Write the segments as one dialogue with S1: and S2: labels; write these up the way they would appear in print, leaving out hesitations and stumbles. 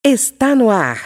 S1: Está no ar.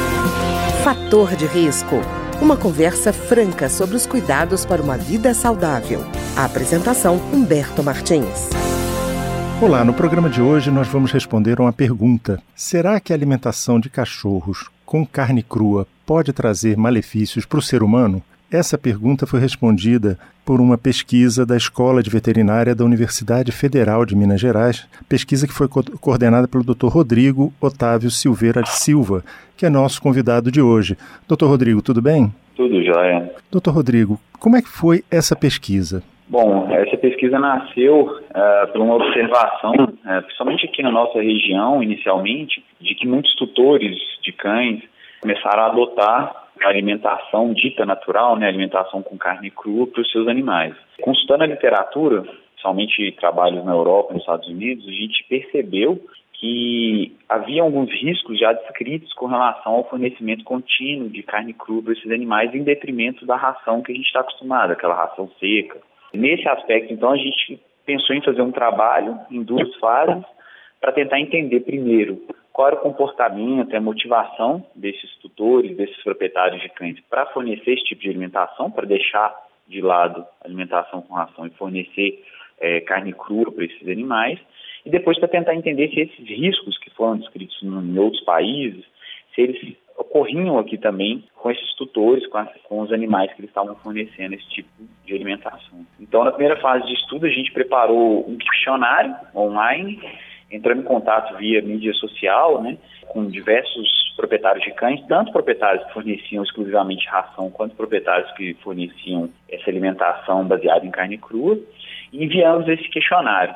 S1: Fator de risco. Uma conversa franca sobre os cuidados para uma vida saudável. A apresentação, Humberto Martins.
S2: Olá, no programa de hoje nós vamos responder a uma pergunta. Será que a alimentação de cachorros com carne crua pode trazer malefícios para o ser humano? Essa pergunta foi respondida por uma pesquisa da Escola de Veterinária da Universidade Federal de Minas Gerais, pesquisa que foi coordenada pelo Dr. Rodrigo Otávio Silveira Silva, que é nosso convidado de hoje. Dr. Rodrigo, tudo bem?
S3: Tudo jóia.
S2: Dr. Rodrigo, como é que foi essa pesquisa?
S3: Bom, essa pesquisa nasceu por uma observação, principalmente aqui na nossa região, inicialmente, de que muitos tutores de cães começaram a adotar a alimentação dita natural, alimentação com carne crua para os seus animais. Consultando a literatura, principalmente trabalhos na Europa e nos Estados Unidos, a gente percebeu que havia alguns riscos já descritos com relação ao fornecimento contínuo de carne crua para esses animais, em detrimento da ração que a gente está acostumado, aquela ração seca. Nesse aspecto, então, a gente pensou em fazer um trabalho em duas fases para tentar entender, primeiro, qual era o comportamento e a motivação desses tutores, desses proprietários de cães para fornecer esse tipo de alimentação, para deixar de lado a alimentação com ração e fornecer carne crua para esses animais, e depois para tentar entender se esses riscos que foram descritos em outros países, se eles ocorriam aqui também com esses tutores, com os animais que eles estavam fornecendo esse tipo de alimentação. Então, na primeira fase de estudo, a gente preparou um questionário online, entrando em contato via mídia social, com diversos proprietários de cães, tanto proprietários que forneciam exclusivamente ração, quanto proprietários que forneciam essa alimentação baseada em carne crua, e enviamos esse questionário.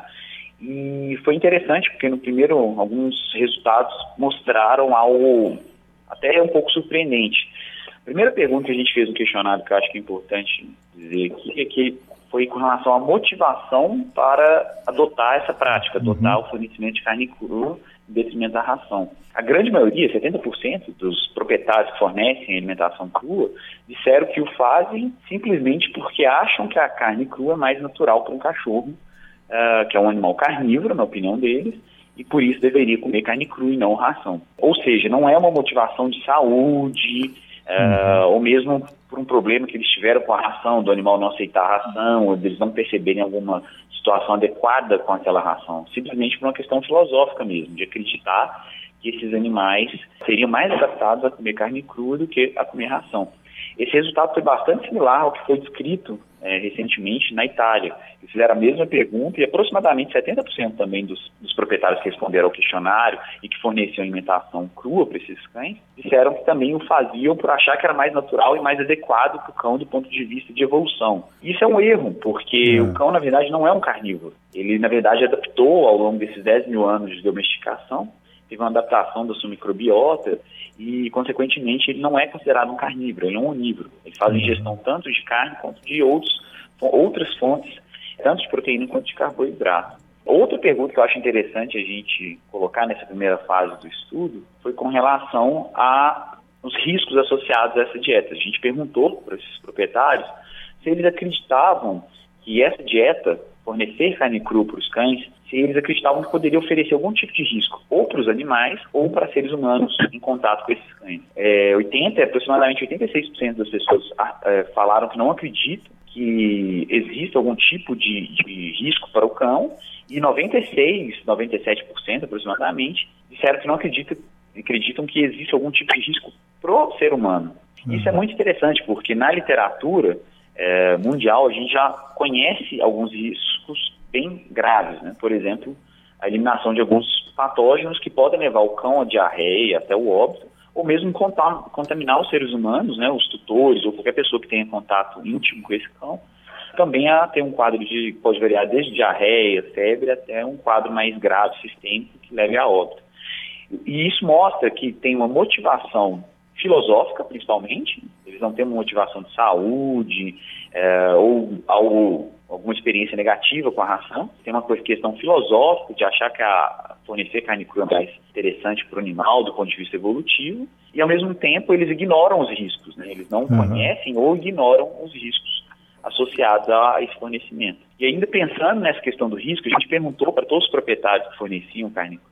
S3: E foi interessante, porque no primeiro, alguns resultados mostraram algo até um pouco surpreendente. A primeira pergunta que a gente fez no questionário, que eu acho que é importante dizer aqui, é que foi com relação à motivação para adotar essa prática, adotar o fornecimento de carne crua em detrimento da ração. A grande maioria, 70% dos proprietários que fornecem alimentação crua, disseram que o fazem simplesmente porque acham que a carne crua é mais natural para um cachorro, que é um animal carnívoro, na opinião deles, e por isso deveria comer carne crua e não ração. Ou seja, não é uma motivação de saúde, ou mesmo por um problema que eles tiveram com a ração, do animal não aceitar a ração, ou deles não perceberem alguma situação adequada com aquela ração. Simplesmente por uma questão filosófica mesmo, de acreditar que esses animais seriam mais adaptados a comer carne crua do que a comer ração. Esse resultado foi bastante similar ao que foi descrito recentemente na Itália. Eles fizeram a mesma pergunta e aproximadamente 70% também dos proprietários que responderam ao questionário e que forneciam alimentação crua para esses cães, disseram que também o faziam por achar que era mais natural e mais adequado para o cão do ponto de vista de evolução. Isso é um erro, porque o cão, na verdade, não é um carnívoro. Ele, na verdade, adaptou ao longo desses 10 mil anos de domesticação, teve uma adaptação da sua microbiota e, consequentemente, ele não é considerado um carnívoro, ele é um onívoro. Ele faz ingestão tanto de carne quanto de outras fontes, tanto de proteína quanto de carboidrato. Outra pergunta que eu acho interessante a gente colocar nessa primeira fase do estudo foi com relação aos riscos associados a essa dieta. A gente perguntou para esses proprietários se eles acreditavam que essa dieta, fornecer carne crua para os cães, se eles acreditavam que poderia oferecer algum tipo de risco, ou para os animais, ou para seres humanos em contato com esses cães. Aproximadamente 86% das pessoas falaram que não acreditam que existe algum tipo de risco para o cão, e 97% aproximadamente disseram que não acreditam que existe algum tipo de risco para o ser humano. Isso é muito interessante, porque na literatura mundial a gente já conhece alguns riscos bem graves, Por exemplo, a eliminação de alguns patógenos que podem levar o cão à diarreia, até o óbito, ou mesmo contaminar os seres humanos, os tutores ou qualquer pessoa que tenha contato íntimo com esse cão, também a ter um quadro pode variar desde diarreia, febre, até um quadro mais grave, sistêmico, que leve a óbito. E isso mostra que tem uma motivação filosófica, principalmente, eles não têm uma motivação de saúde ou alguma experiência negativa com a ração, tem uma questão filosófica de achar que fornecer carne crua é mais interessante para o animal do ponto de vista evolutivo, e ao mesmo tempo eles ignoram os riscos, eles não conhecem ou ignoram os riscos associados a esse fornecimento. E ainda pensando nessa questão do risco, a gente perguntou para todos os proprietários que forneciam carne crua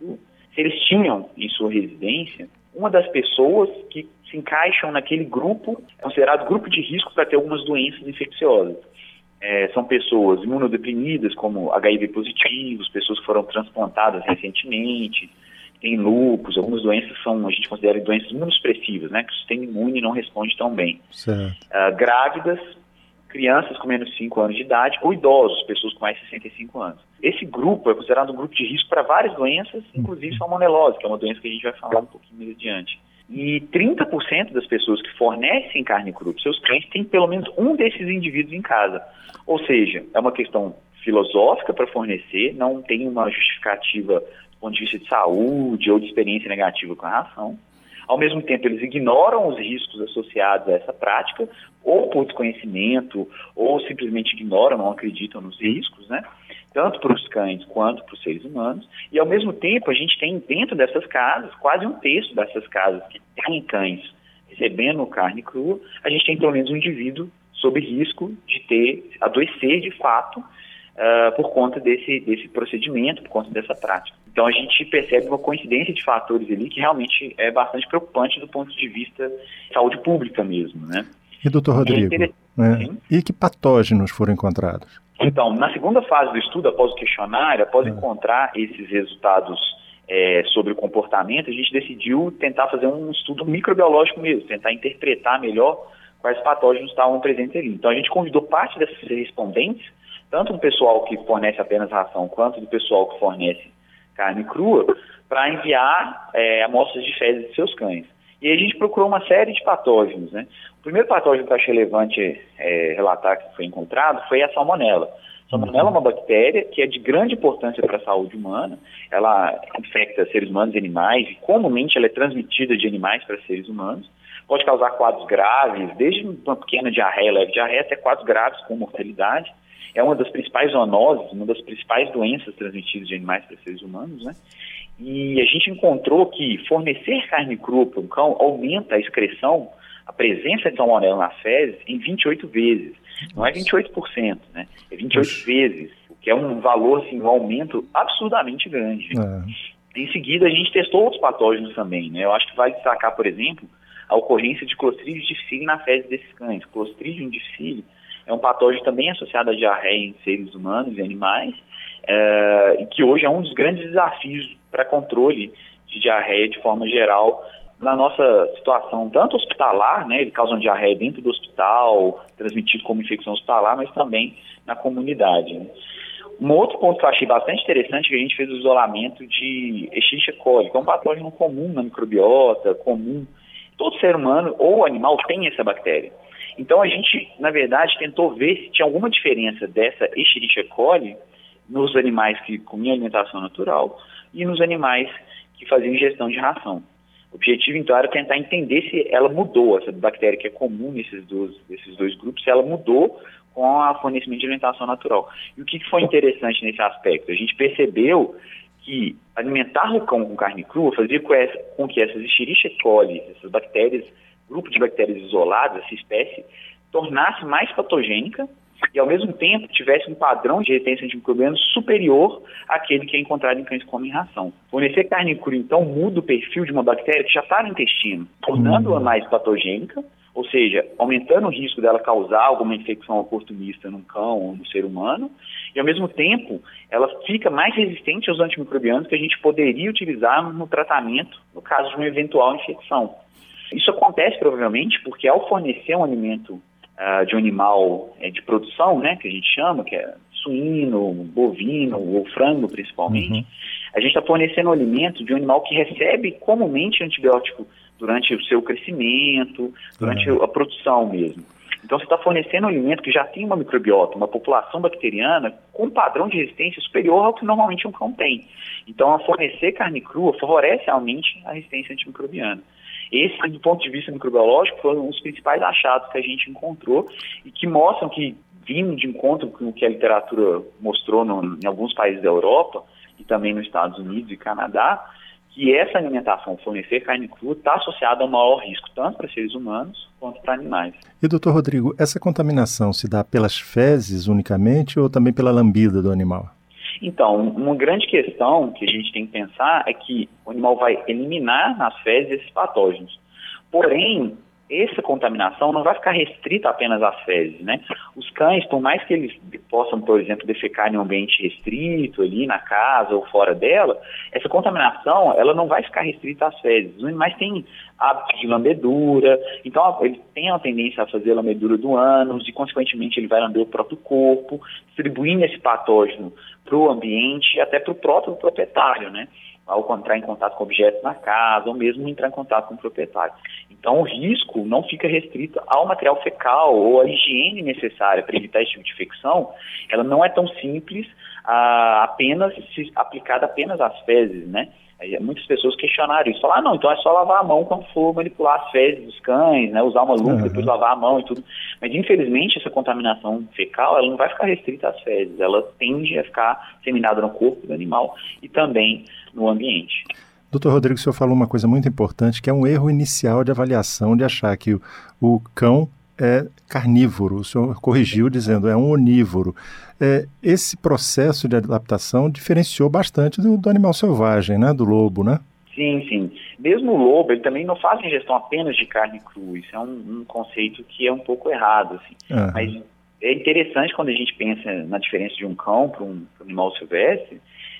S3: se eles tinham em sua residência uma das pessoas que se encaixam naquele grupo, é considerado grupo de risco para ter algumas doenças infecciosas. São pessoas imunodeprimidas, como HIV positivos, pessoas que foram transplantadas recentemente, tem lúpus, algumas doenças a gente considera doenças imunossupressivas, né, que o sistema imune não responde tão bem. Grávidas, crianças com menos de 5 anos de idade ou idosos, pessoas com mais de 65 anos. Esse grupo é considerado um grupo de risco para várias doenças, inclusive salmonelose, que é uma doença que a gente vai falar um pouquinho mais adiante. E 30% das pessoas que fornecem carne crua para seus clientes têm pelo menos um desses indivíduos em casa. Ou seja, é uma questão filosófica para fornecer, não tem uma justificativa do ponto de vista de saúde ou de experiência negativa com a ração. Ao mesmo tempo, eles ignoram os riscos associados a essa prática, ou por desconhecimento, ou simplesmente ignoram, não acreditam nos riscos, né? Tanto para os cães quanto para os seres humanos. E, ao mesmo tempo, a gente tem dentro dessas casas, quase um terço dessas casas que têm cães recebendo carne crua, a gente tem pelo menos um indivíduo sob risco de adoecer de fato por conta desse procedimento, por conta dessa prática. Então a gente percebe uma coincidência de fatores ali que realmente é bastante preocupante do ponto de vista de saúde pública mesmo, né?
S2: E doutor Rodrigo, e que patógenos foram encontrados?
S3: Então, na segunda fase do estudo, após o questionário, após encontrar esses resultados sobre o comportamento, a gente decidiu tentar fazer um estudo microbiológico mesmo, tentar interpretar melhor quais patógenos estavam presentes ali. Então a gente convidou parte desses respondentes, tanto do pessoal que fornece apenas ração, quanto do pessoal que fornece carne crua, para enviar amostras de fezes de seus cães. E aí a gente procurou uma série de patógenos, né? O primeiro patógeno que eu achei relevante relatar que foi encontrado foi a salmonela. A salmonela é uma bactéria que é de grande importância para a saúde humana. Ela infecta seres humanos e animais, e comumente ela é transmitida de animais para seres humanos. Pode causar quadros graves, desde uma pequena diarreia, leve diarreia, até quadros graves com mortalidade. É uma das principais zoonoses, uma das principais doenças transmitidas de animais para seres humanos, né? E a gente encontrou que fornecer carne crua para um cão aumenta a excreção, a presença de salmonela nas fezes, em 28 vezes. Não é 28%, né? É 28 vezes, o que é um valor, assim, um aumento absurdamente grande. Em seguida, a gente testou outros patógenos também, né? Eu acho que vale destacar, por exemplo, a ocorrência de Clostridium difficile na fezes desses cães. Clostridium difficile é um patógeno também associado à diarreia em seres humanos e animais, e que hoje é um dos grandes desafios para controle de diarreia de forma geral na nossa situação, tanto hospitalar, né, ele causa uma diarreia dentro do hospital, transmitido como infecção hospitalar, mas também na comunidade, né. Um outro ponto que eu achei bastante interessante é que a gente fez o isolamento de Escherichia coli, que é um patógeno comum na microbiota, comum. Todo ser humano ou animal tem essa bactéria. Então a gente, na verdade, tentou ver se tinha alguma diferença dessa Escherichia coli nos animais que comiam alimentação natural e nos animais que faziam ingestão de ração. O objetivo, então, era tentar entender se ela mudou, essa bactéria que é comum nesses dois grupos, se ela mudou com o fornecimento de alimentação natural. E o que foi interessante nesse aspecto? A gente percebeu que alimentar o cão com carne crua fazia com que essas Escherichia coli, essas bactérias, grupo de bactérias isoladas, essa espécie, tornasse mais patogênica e, ao mesmo tempo, tivesse um padrão de resistência antimicrobiana superior àquele que é encontrado em cães que comem ração. Fornecer carne crua, então, muda o perfil de uma bactéria que já está no intestino, tornando-a mais patogênica, ou seja, aumentando o risco dela causar alguma infecção oportunista num cão ou no ser humano, e, ao mesmo tempo, ela fica mais resistente aos antimicrobianos que a gente poderia utilizar no tratamento, no caso de uma eventual infecção. Isso acontece, provavelmente, porque ao fornecer um alimento de um animal de produção, né, que a gente chama, que é suíno, bovino ou frango, principalmente, a gente está fornecendo um alimento de um animal que recebe comumente antibiótico durante o seu crescimento, durante a produção mesmo. Então você está fornecendo um alimento que já tem uma microbiota, uma população bacteriana com um padrão de resistência superior ao que normalmente um cão tem. Então, a fornecer carne crua favorece realmente a resistência antimicrobiana. Esse, do ponto de vista microbiológico, foram os principais achados que a gente encontrou e que mostram que, vindo de encontro com o que a literatura mostrou em alguns países da Europa e também nos Estados Unidos e Canadá, que essa alimentação, fornecer carne crua, está associada a um maior risco, tanto para seres humanos quanto para animais.
S2: E, doutor Rodrigo, essa contaminação se dá pelas fezes unicamente ou também pela lambida do animal?
S3: Então, uma grande questão que a gente tem que pensar é que o animal vai eliminar nas fezes esses patógenos. Porém, essa contaminação não vai ficar restrita apenas às fezes, né? Os cães, por mais que eles possam, por exemplo, defecar em um ambiente restrito, ali na casa ou fora dela, essa contaminação, ela não vai ficar restrita às fezes. Os animais têm hábitos de lambedura, então ele tem a tendência a fazer a lambedura do ânus e, consequentemente, ele vai lamber o próprio corpo, distribuindo esse patógeno para o ambiente e até para o próprio proprietário, né? Ao entrar em contato com objetos na casa, ou mesmo entrar em contato com o proprietário. Então, o risco não fica restrito ao material fecal ou à higiene necessária para evitar esse tipo de infecção. Ela não é tão simples, aplicada apenas às fezes, né? Muitas pessoas questionaram isso, falaram, não, então é só lavar a mão quando for manipular as fezes dos cães, né, usar uma luva, depois lavar a mão e tudo. Mas, infelizmente, essa contaminação fecal, ela não vai ficar restrita às fezes, ela tende a ficar disseminada no corpo do animal e também no ambiente.
S2: Doutor Rodrigo, o senhor falou uma coisa muito importante, que é um erro inicial de avaliação, de achar que o cão é carnívoro. O senhor corrigiu dizendo é um onívoro. Esse processo de adaptação diferenciou bastante do animal selvagem, né? Do lobo, né?
S3: Sim, sim. Mesmo o lobo, ele também não faz ingestão apenas de carne crua. Isso é um conceito que é um pouco errado, assim. Mas é interessante quando a gente pensa na diferença de um cão para um animal silvestre,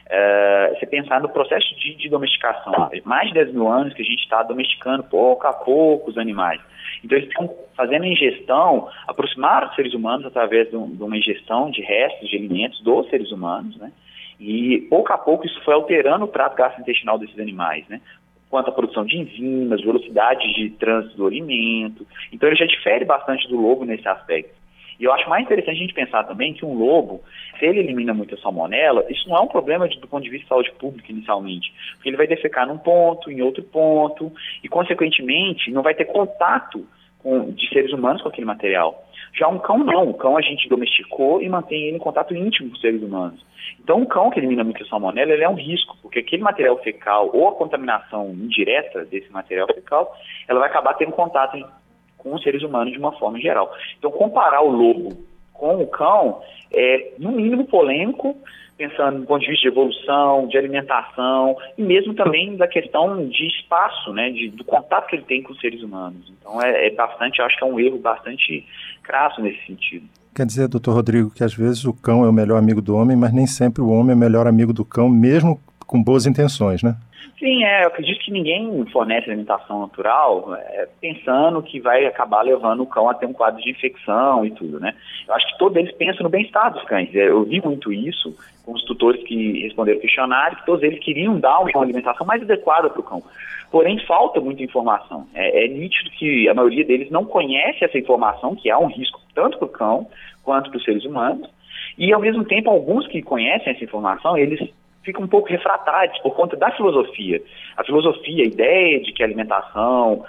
S3: você pensar no processo de domesticação. Há mais de 10 mil anos que a gente está domesticando pouco a pouco os animais. Então, eles estão fazendo a ingestão, aproximaram os seres humanos através de uma ingestão de restos de alimentos dos seres humanos, né? E, pouco a pouco, isso foi alterando o trato gastrointestinal desses animais, né? Quanto à produção de enzimas, velocidade de trânsito do alimento. Então, ele já difere bastante do lobo nesse aspecto. E eu acho mais interessante a gente pensar também que um lobo, se ele elimina muita salmonela, isso não é um problema do ponto de vista de saúde pública inicialmente, porque ele vai defecar num ponto, em outro ponto, e consequentemente não vai ter contato de seres humanos com aquele material. Já um cão não, o cão a gente domesticou e mantém ele em contato íntimo com os seres humanos. Então um cão que elimina muita salmonela, ele é um risco, porque aquele material fecal ou a contaminação indireta desse material fecal, ela vai acabar tendo contato com os seres humanos de uma forma geral. Então, comparar o lobo com o cão é, no mínimo, polêmico, pensando do ponto de vista de evolução, de alimentação, e mesmo também da questão de espaço, né, do contato que ele tem com os seres humanos. Então, eu acho que é um erro bastante crasso nesse sentido.
S2: Quer dizer, doutor Rodrigo, que às vezes o cão é o melhor amigo do homem, mas nem sempre o homem é o melhor amigo do cão, mesmo com boas intenções, né?
S3: Sim, eu acredito que ninguém fornece alimentação natural pensando que vai acabar levando o cão a ter um quadro de infecção e tudo, né? Eu acho que todos eles pensam no bem-estar dos cães. Eu vi muito isso com os tutores que responderam o questionário, que todos eles queriam dar uma alimentação mais adequada para o cão. Porém, falta muita informação. É nítido que a maioria deles não conhece essa informação, que há um risco tanto para o cão quanto para os seres humanos. E, ao mesmo tempo, alguns que conhecem essa informação, eles ficam um pouco refratários por conta da filosofia. A filosofia, a ideia de que a alimentação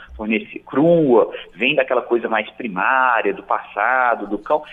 S3: crua, vem daquela coisa mais primária, do passado, do cão,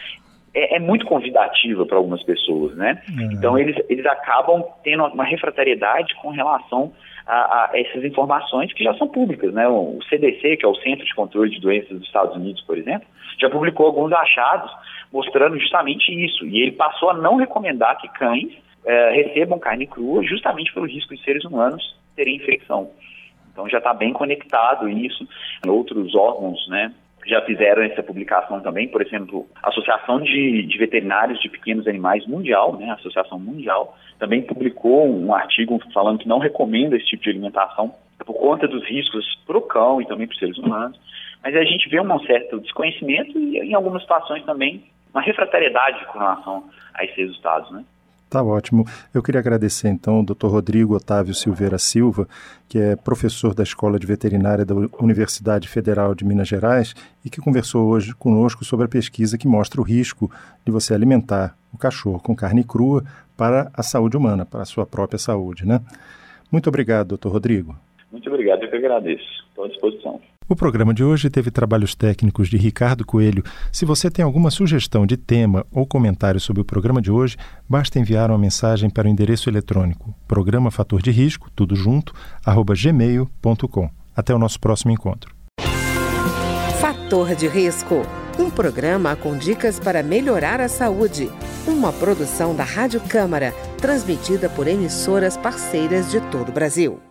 S3: é muito convidativa para algumas pessoas, né? Então, eles acabam tendo uma refratariedade com relação a essas informações que já são públicas, né? O CDC, que é o Centro de Controle de Doenças dos Estados Unidos, por exemplo, já publicou alguns achados mostrando justamente isso. E ele passou a não recomendar que cães recebam carne crua justamente pelo risco de seres humanos terem infecção. Então já está bem conectado isso. Outros órgãos, né, já fizeram essa publicação também, por exemplo, a Associação de Veterinários de Pequenos Animais Mundial, né, a Associação Mundial, também publicou um artigo falando que não recomenda esse tipo de alimentação por conta dos riscos para o cão e também para os seres humanos. Mas a gente vê um certo desconhecimento e, em algumas situações também, uma refratariedade com relação a esses resultados, né?
S2: Tá ótimo. Eu queria agradecer, então, ao Dr. Rodrigo Otávio Silveira Silva, que é professor da Escola de Veterinária da Universidade Federal de Minas Gerais e que conversou hoje conosco sobre a pesquisa que mostra o risco de você alimentar o cachorro com carne crua para a saúde humana, para a sua própria saúde, né? Muito obrigado, Dr. Rodrigo.
S3: Muito obrigado, eu que agradeço. Estou à disposição.
S2: O programa de hoje teve trabalhos técnicos de Ricardo Coelho. Se você tem alguma sugestão de tema ou comentário sobre o programa de hoje, basta enviar uma mensagem para o endereço eletrônico programa fator de risco, tudo junto, @gmail.com. Até o nosso próximo encontro.
S1: Fator de Risco, um programa com dicas para melhorar a saúde. Uma produção da Rádio Câmara, transmitida por emissoras parceiras de todo o Brasil.